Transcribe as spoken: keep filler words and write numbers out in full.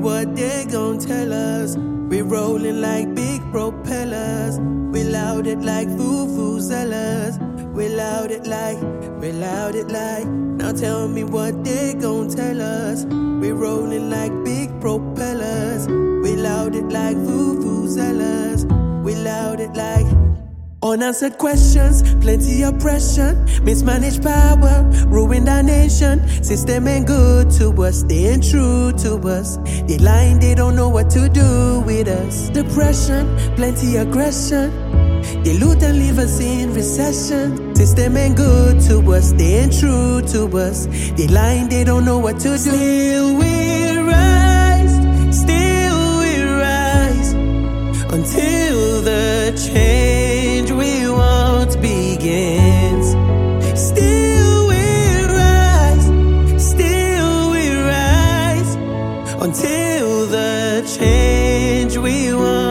what they gon' tell us. We rolling like big propellers. We loud it like vuvuzelas. We loud it like, we loud it like. Now tell me what they gon' tell us. We rolling like big propellers. We loud it like vuvuzelas. We loud it like unanswered questions, plenty oppression, mismanaged power, ruined our nation. System ain't good to us, staying true to us. They lying, they don't know what to do with us. Depression, plenty aggression. They loot and leave us in recession. System ain't good to us, staying true to us. They lying, they don't know what to do. Still we rise, still we rise, until the change we want begins. Still we rise, still we rise, until the change we want